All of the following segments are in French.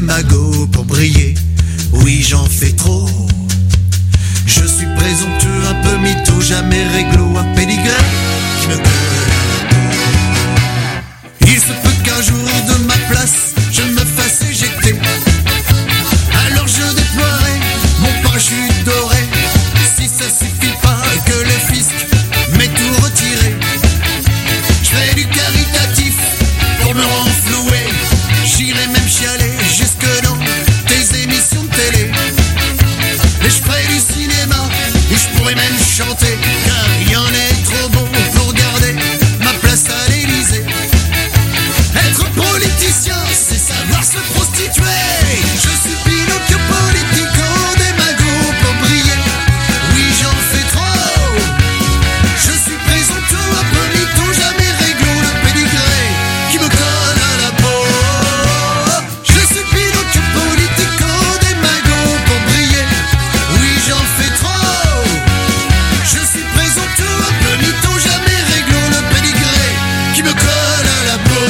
magots pour briller. Oui, j'en fais trop. Je suis présomptueux, un peu mytho, jamais réglo, un pédigré qui me colle à la peau. Il se peut qu'un jour de ma place, je me fasse éjecter. Alors je déploierai mon parachute doré. Si ça suffit pas que le fisc m'ait tout retiré, je ferai du caritatif pour me renflouer. J'irai même chialer jusque dans tes émissions de télé. Et je ferai du cinéma et je pourrais même chanter, car il y en est trop bon pour garder ma place à l'Élysée. Être politicien, c'est savoir se prostituer. Je suis Pinocchio politico, des magots pour briller. Oui, j'en fais trop. Je suis présomptueux, un peu mytho, jamais réglo, le pédigré qui me colle à la peau. Je suis Pinocchio politico, des magots pour briller. Oui, j'en fais trop. Je suis présomptueux, un peu mytho, jamais réglo, le pédigré qui me colle à la peau.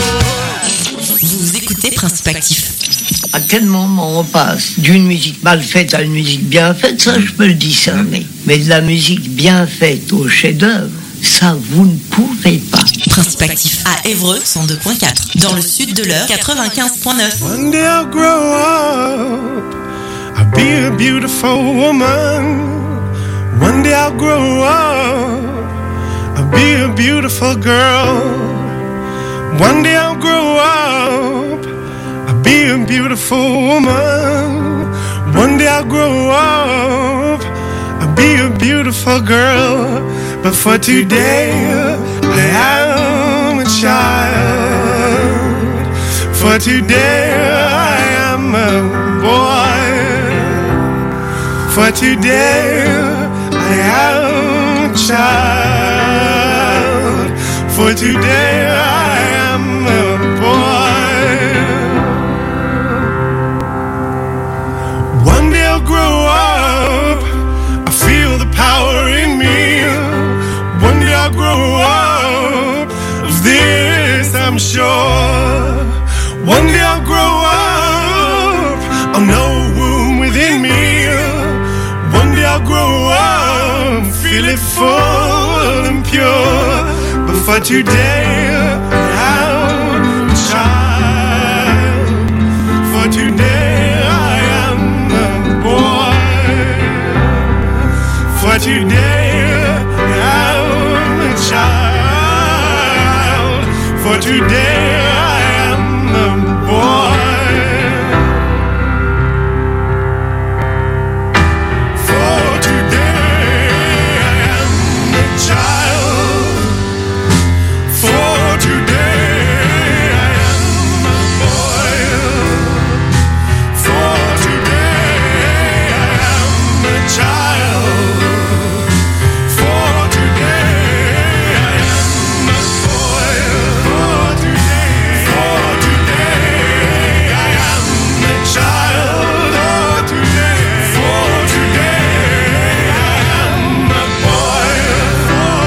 Vous écoutez Principe Actif. À quel moment on passe d'une musique mal faite à une musique bien faite, ça je peux le discerner. Mais de la musique bien faite au chef-d'œuvre, ça vous ne pouvez pas. Principe Actif à Évreux 102.4. Dans le sud de l'Eure 95.9. One day I'll grow up, I'll be a beautiful woman. One day I'll grow up, I'll be a beautiful girl. One day I'll grow up, I'll be a beautiful woman. One day I'll grow up, I'll be a beautiful girl. But for today, I am a child. For today, I am a boy. For today, I am a child. For today, I am a boy. One day I'll grow up, I feel the power in me. One day I'll grow up, of this I'm sure. One day I'll grow up, I'll know a womb within me. One day I'll grow up, feel it full and pure. But for today, I'm a child. For today, I am a boy. For today, I'm a child. For today, I am a boy. For today, I am a child. For today, I am a boy. For today, I am a child. For today, I am a boy. For today, I am a child. For today, I am a boy. For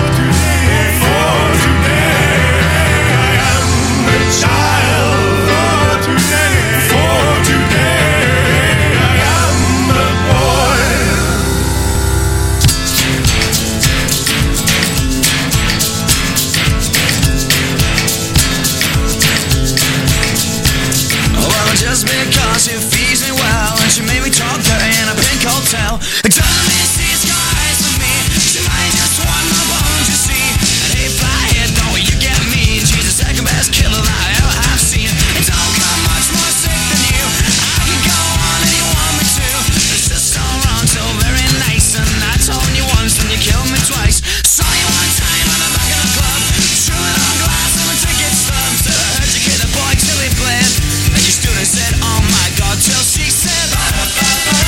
today, I am a child. For today, I am a boy. Well, just because she feeds me well and she made me talk dirty in a pink hotel, it doesn't mean she's got eyes for me. She might just want my bones, you see. And if I hit, don't you get me? She's the second best killer that I ever have seen. It don't come much more sick than you. I can go on and you want me to. It's just so wrong, so very nice. And I told you once and you killed me twice. Saw you one time on the back of the club, chewing on glass and a ticket stub. Said I heard you kick the boy till he bled. And you stood and said, oh my God, till she said,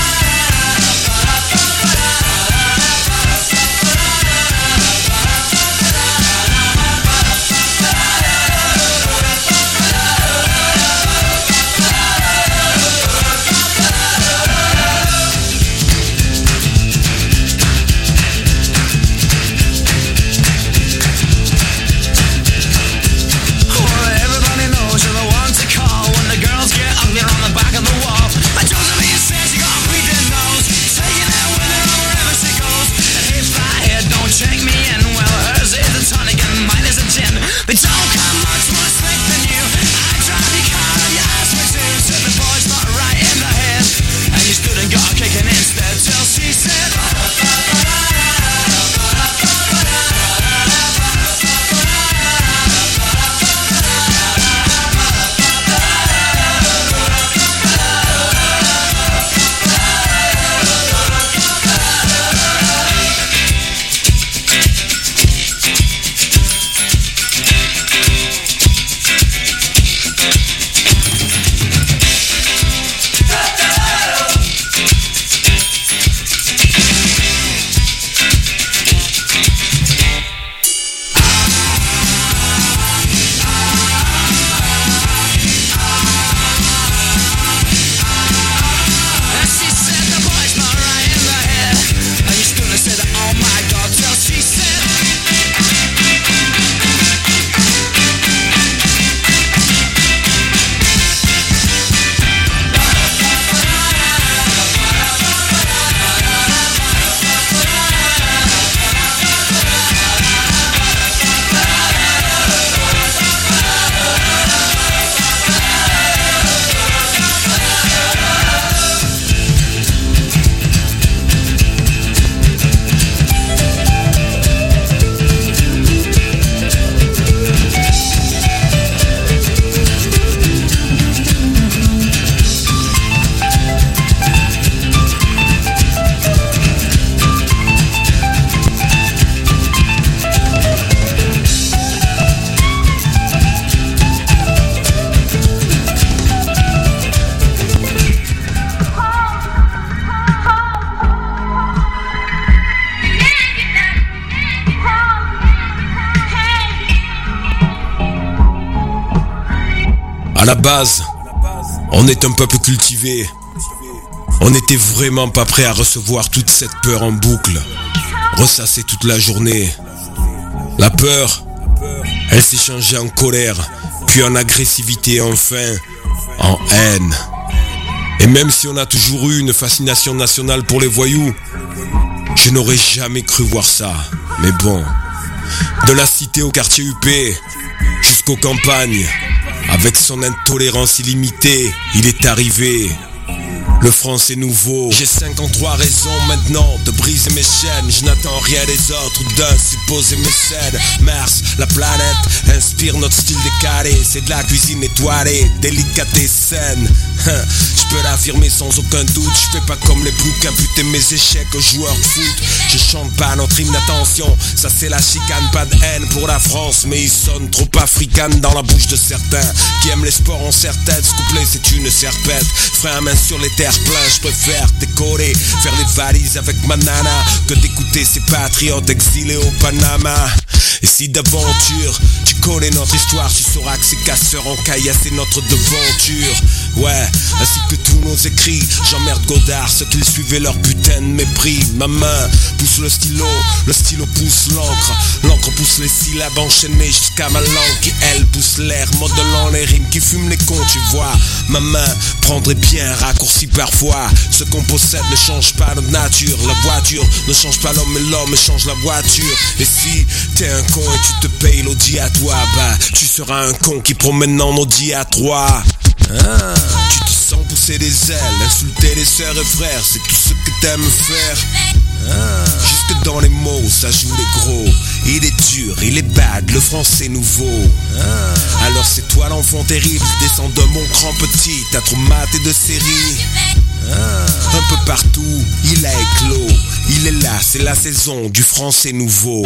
À la base, on est un peuple cultivé. On n'était vraiment pas prêt à recevoir toute cette peur en boucle, ressassée toute la journée. La peur, elle s'est changée en colère, puis en agressivité, enfin en haine. Et même si on a toujours eu une fascination nationale pour les voyous, je n'aurais jamais cru voir ça. Mais bon, de la cité au quartier UP, jusqu'aux campagnes, avec son intolérance illimitée, il est arrivé. Le français nouveau. J'ai 53 raisons maintenant de briser mes chaînes. Je n'attends rien des autres ou d'un supposé mécène. Mars, la planète, inspire notre style décalé. C'est de la cuisine étoilée, délicatessen. Je peux l'affirmer sans aucun doute. Je fais pas comme les boucs, imputer mes échecs aux joueurs de foot. Je chante pas notre hymne, attention, ça c'est la chicane. Pas de haine pour la France, mais il sonne trop africaine dans la bouche de certains qui aiment les sports en serre-tête. Ce couplet c'est une serpette. Frein à main sur les terres plein, je préfère décorer, faire les valises avec ma nana que d'écouter ces patriotes exilés au Panama. Et si d'aventure tu connais notre histoire, tu sauras que ces casseurs en caillassé notre devanture. Ouais, ainsi que tous nos écrits, j'emmerde Godard, ceux qui suivaient leur putain de mépris. Ma main pousse le stylo pousse l'encre. L'encre pousse les syllabes enchaînées jusqu'à ma langue qui elle pousse l'air, modelant les rimes qui fument les cons, tu vois. Ma main prendrait bien un raccourci parfois. Ce qu'on possède ne change pas notre nature. La voiture ne change pas l'homme et l'homme change la voiture. Et si t'es un con et tu te payes l'audi à toi, bah tu seras un con qui promène en Audi à 3. Tu te sens pousser des ailes, insulter les sœurs et frères, c'est tout ce que t'aimes faire. Jusque dans les mots, ça joue les gros. Il est dur, il est bad, le français nouveau. Alors c'est toi l'enfant terrible, descends de mon cran petit, t'as trop maté de série. Un peu partout, il a éclos. Il est là, c'est la saison du français nouveau.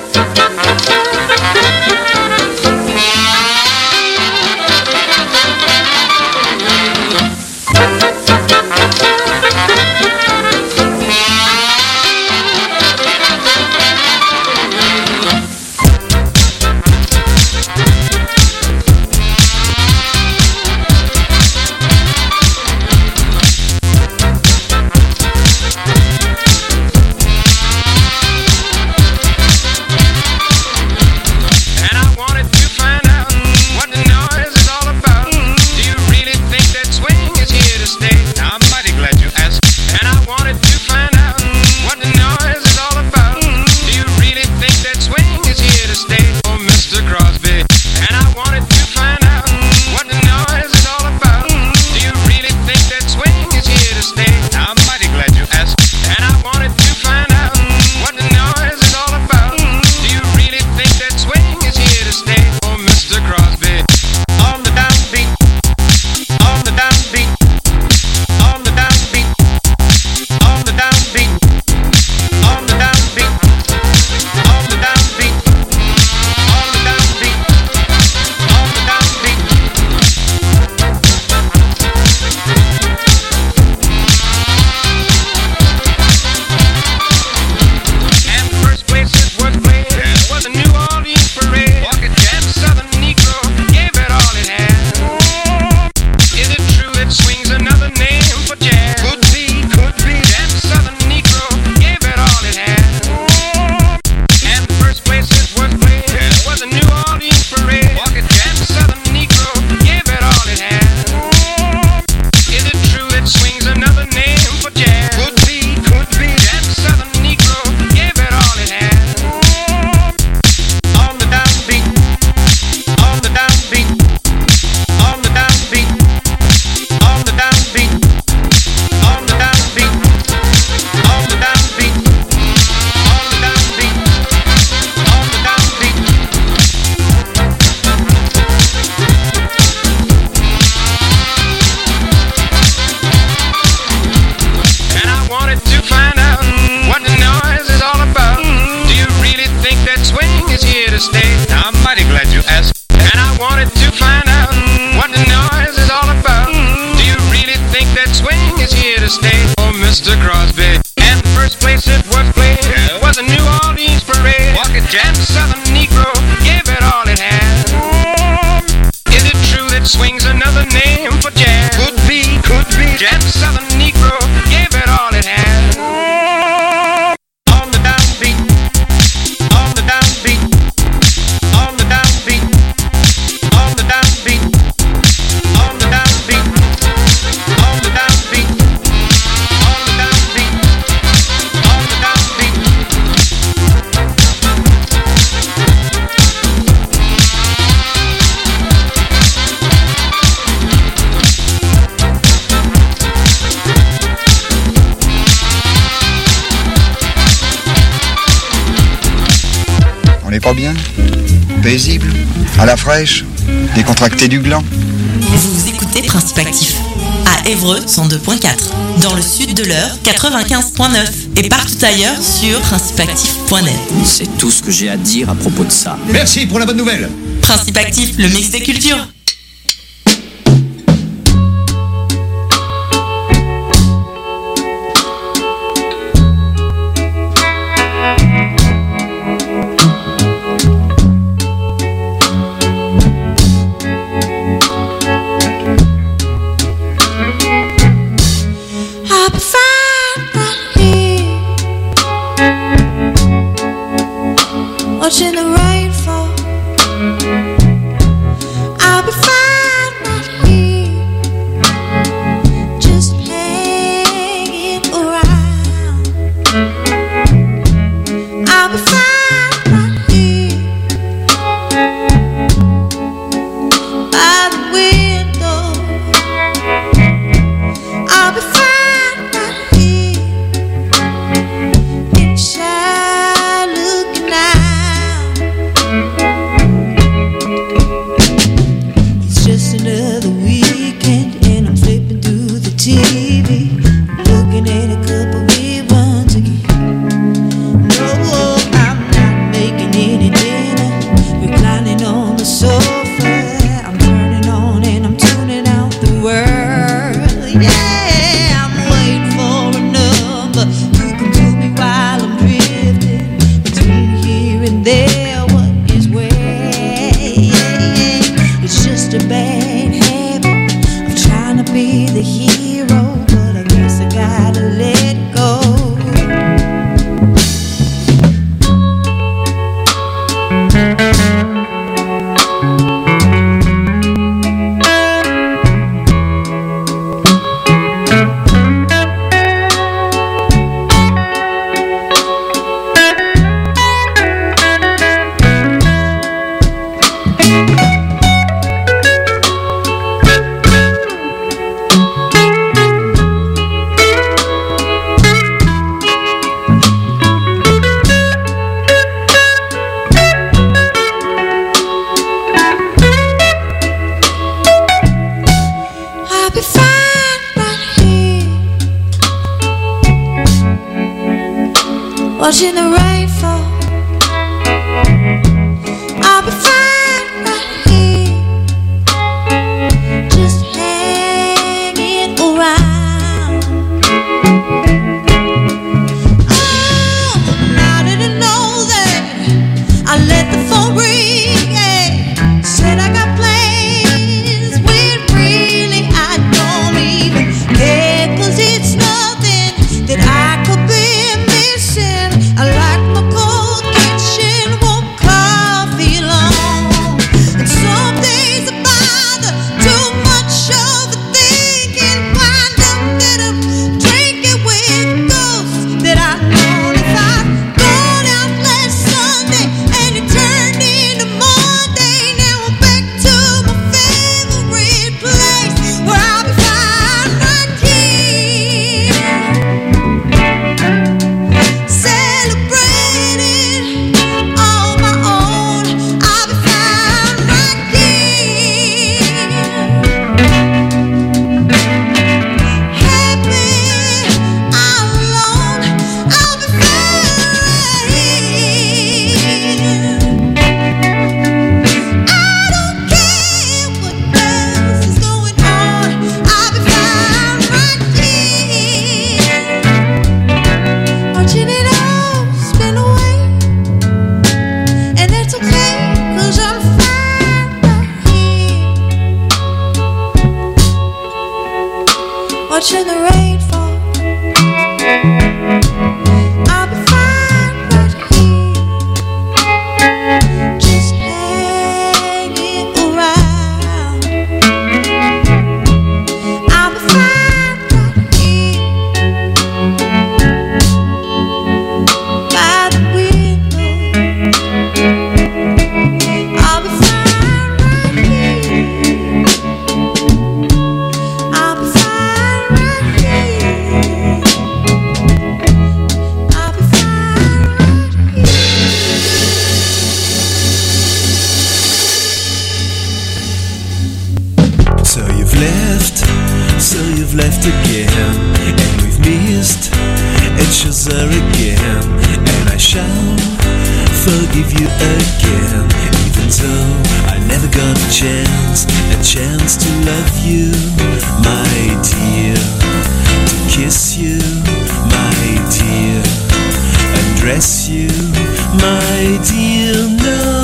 Mr. Crosby. And the first place it was played was a New Orleans parade. Walking Jam, Southern Negro, gave it all it had. Is it true that swings are not another name for jazz. Could be. Jet Southern Negro gave it all it had. On the downbeat, on the downbeat, on the downbeat, on the downbeat, on the downbeat, on the downbeat, on the downbeat, on the downbeat. On n'est pas bien, paisible, à la fraîche, décontracté du gland. Vous écoutez Principe Actif à Évreux 102.4, dans le sud de l'Eure 95.9 et partout ailleurs sur principeactif.net. C'est tout ce que j'ai à dire à propos de ça. Merci pour la bonne nouvelle. Principe Actif, le mix des cultures. Watching the rain fall, I'll be fine right here, just hanging around. I'll be fine right here, by the window. I'll be fine right here, inside looking out. It's just another weekend and I'm flipping through the TV, looking at a couple reruns again. No, I'm not making any dinner, reclining on the sofa. I'm turning on and I'm tuning out the world. Yeah, I'm waiting for a number who can do me while I'm drifting between here and there. What is where? It's just a bad habit of trying to be the hero, but I guess I gotta let go. I'll be fine right here, watching the rain fall. I'll be fine right here, just hanging around. Oh, how did I know that? I let the phone ring, yeah. Said I got plans when really I don't even care, 'cause it's nothing that I could be missing. I like watching the rain fall. I'll be fine right here, just hanging around. I'll be fine right here by the window. I'll be fine right here. I'll be fine right here. I'll be fine right here. So you've left again, and we've missed each other again, and I shall forgive you again, even though I never got a chance to love you, my dear, to kiss you, my dear, undress you, my dear, no.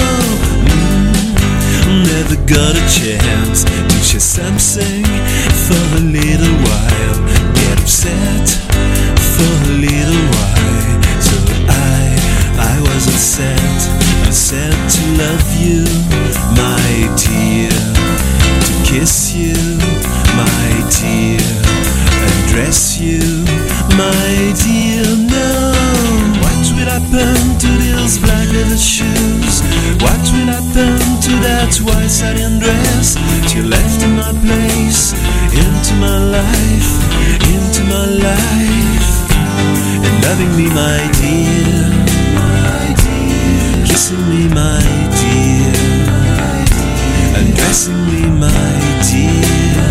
Never got a chance to share something for a little while. Get upset for a little while. So I was upset to love you, my dear, to kiss you, my dear, undress you, my dear, no. What will happen to those black leather shoes? What will happen to that white satin dress? You left in my place, into my life, and loving me, my dear, kissing me, my dear, undressing me, my dear.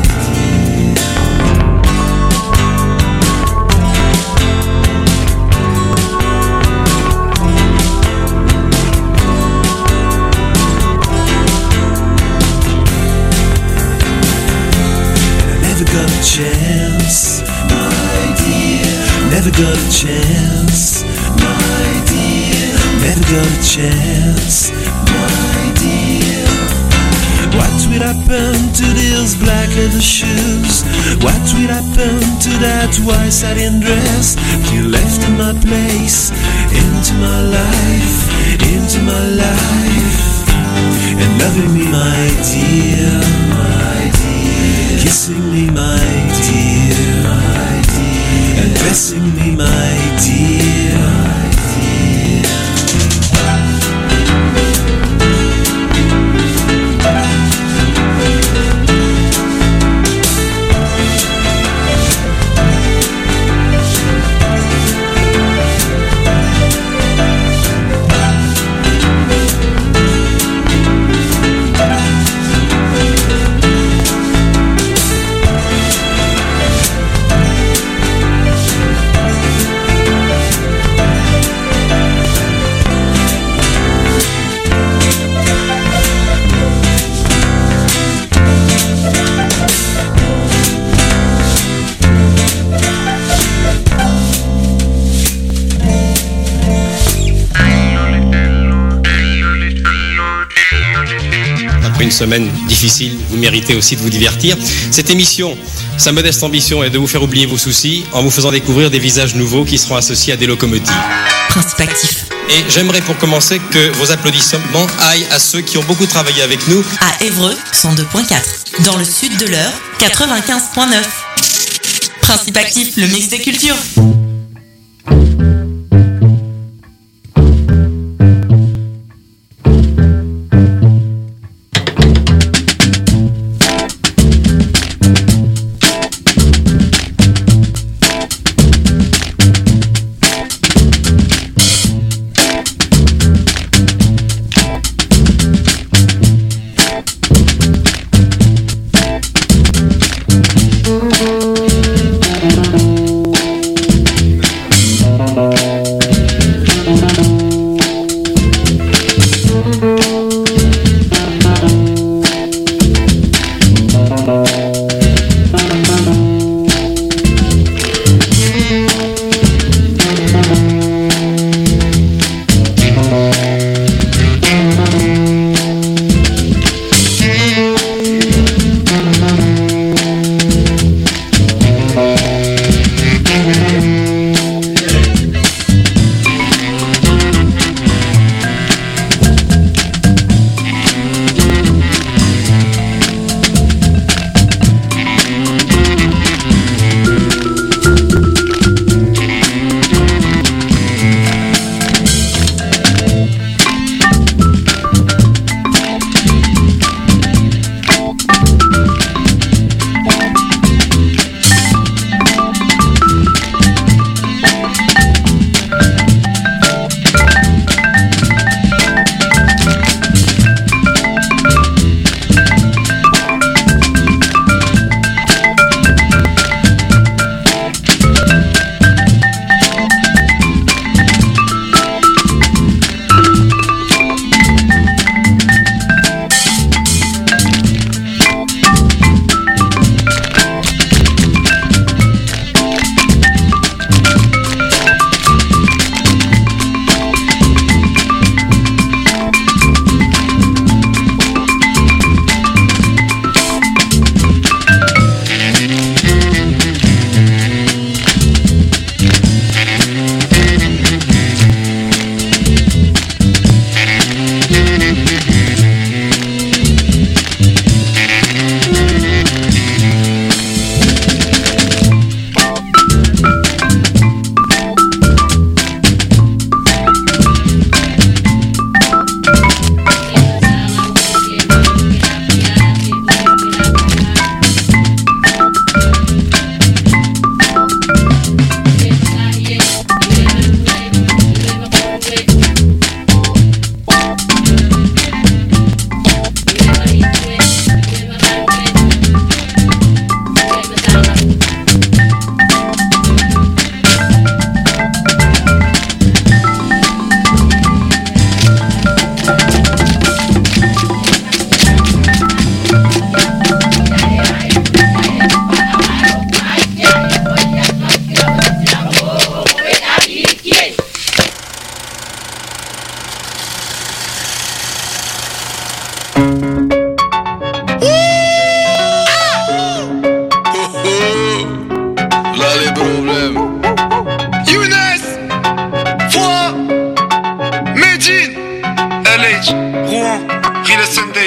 Chance, my dear, never got a chance, my dear, never got a chance, my dear. What will happen to these black leather shoes? What will happen to that white satin dress? You left in my place, into my life, and loving me, my dear, kissing me, my dear, and dressing me, my dear. Une semaine difficile, vous méritez aussi de vous divertir. Cette émission, sa modeste ambition est de vous faire oublier vos soucis en vous faisant découvrir des visages nouveaux qui seront associés à des locomotives. Principe actif. Et j'aimerais pour commencer que vos applaudissements aillent à ceux qui ont beaucoup travaillé avec nous. À Évreux, 102.4. Dans le sud de l'Eure, 95.9. Principe actif, le mix des cultures.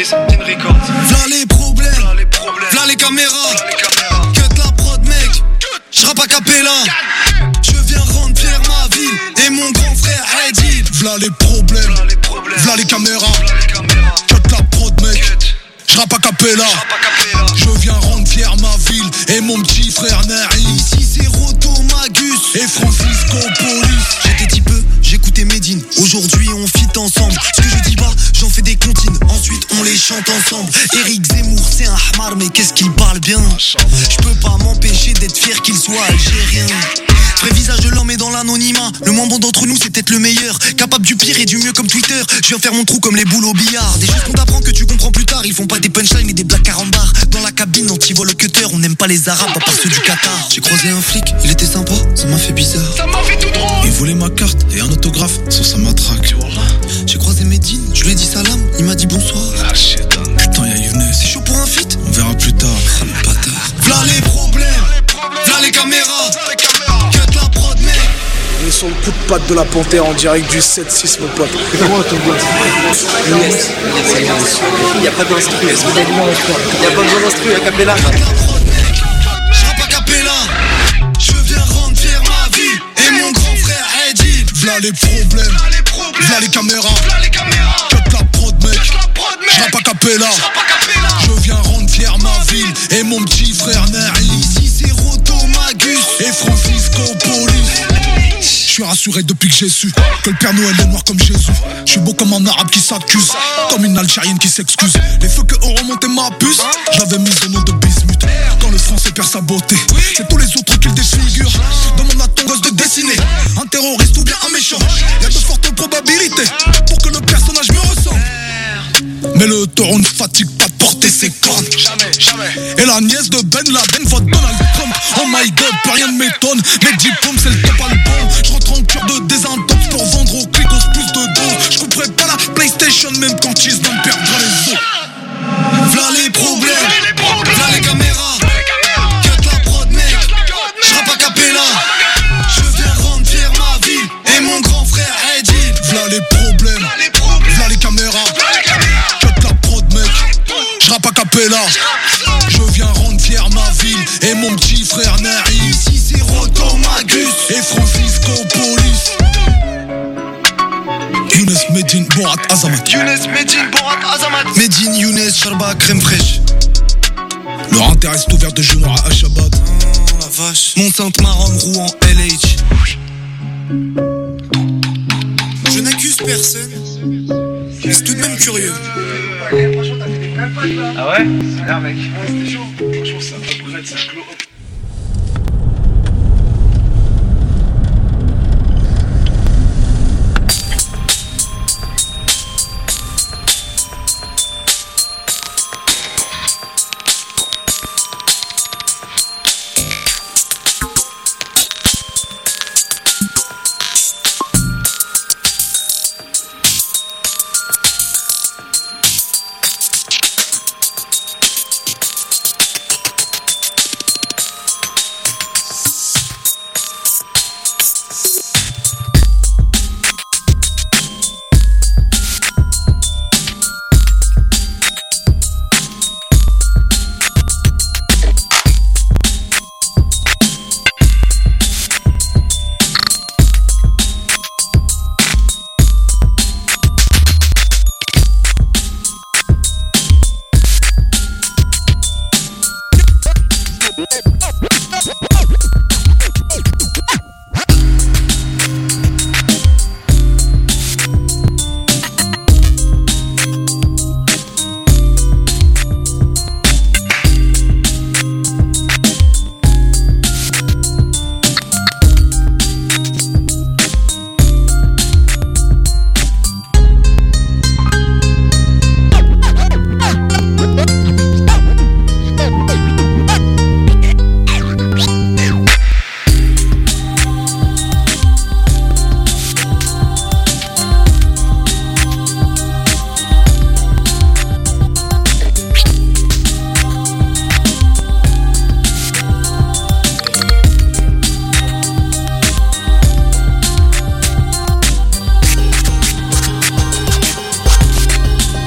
Freeze, Tin Records. V'là les problèmes, v'là les caméras. Cut la prod mec, j'rappe a cappella. Je viens rendre fier ma ville et mon grand frère Eddie. V'là les problèmes, v'là les caméras. Cut la prod mec, j'rappe a cappella. Je viens rendre fier ma ville et mon petit frère Nari. Ici c'est Roto Magus et Francisco Police. J'étais petit peu, j'écoutais Medine. Aujourd'hui on fit ensemble. Ce que je dis pas, j'en fais des comptines. Ensuite on les chante ensemble. Eric Zemmour c'est un hamar mais qu'est-ce qu'il parle bien. Je peux pas m'empêcher d'être fier qu'il soit algérien. Vrai visage de l'homme est dans l'anonymat. Le moins bon d'entre nous c'est peut-être le meilleur. Capable du pire et du mieux comme Twitter. Je viens faire mon trou comme les boules au billard. Des choses qu'on t'apprend que tu comprends plus tard. Ils font pas des punchlines et des blagues carambar. Dans la cabine anti-vol au cutter. On n'aime pas les arabes à part ceux du Qatar. J'ai croisé un flic, il était sympa. Ça m'a fait bizarre. Ça m'a fait tout drôle. Il voulait ma carte et un autographe sur sa matraque. J'ai croisé Medine, je lui ai dit salam. Il m'a dit bonsoir. Putain y'a Younes. C'est chaud pour un feat. On verra plus tard. Bâtard. V'là les problèmes, v'là les caméras. Cut la prod mec. On est sur le coup de patte de la panthère en direct du 7-6 mon pote. Comment ton boîte il n'y a pas d'instru, il n'y a pas besoin d'instru, il y a cappella. J'rappe a cappella. Je viens rendre fier ma vie et mon grand frère Eddie. V'là les problèmes, v'là les caméras. Cut la prod mec, j'rappe a cappella. Je viens rendre fier ma ville et mon petit frère Nari. Ici c'est Roto Magus et Francisco Police. Je suis rassuré depuis que j'ai su que le Père Noël est noir comme Jésus. Je suis beau comme un arabe qui s'accuse, comme une Algérienne qui s'excuse. Les feux que ont remonté ma puce, j'avais mis au nom de bismuth. Quand le français perd sa beauté, c'est tous les autres qui le défigurent. Demande à ton gosse de dessiner un terroriste ou bien un méchant. Y'a de fortes probabilités pour que le personnage me ressemble. Mais le taureau ne fatigue pas de porter ses cornes. Et la nièce de Ben Laden vote Donald Trump. Oh my god, plus rien ne m'étonne. Mes diplômes c'est le top album. Je rentre en cure de désintox pour vendre aux clicos plus de doses. Je couperai pas la PlayStation même quand ils n'en perdra les os. V'là les problèmes, v'là les caméras. Cut la prod mec, j'rappe a cappella. Je viens rendre fier ma ville et mon grand frère Eddie. V'là les problèmes, v'là les caméras. J'rappe a cappella. Je viens rendre fier ma ville et mon petit frère Nari. Ici c'est Roto Magus et Francisco Police. Younes Medine Borat Azamat. Younes Medine Borat Azamat. Medine Younes Sharba crème fraîche. Leur intérêt est ouvert de juin à Shabbat. Oh la vache. Mont-Sainte-Maronne, Rouen, LH. Je n'accuse personne, mais c'est tout de même curieux. Ah ouais? C'est là mec. Ouais, c'était chaud. Franchement, ça va ça clôt.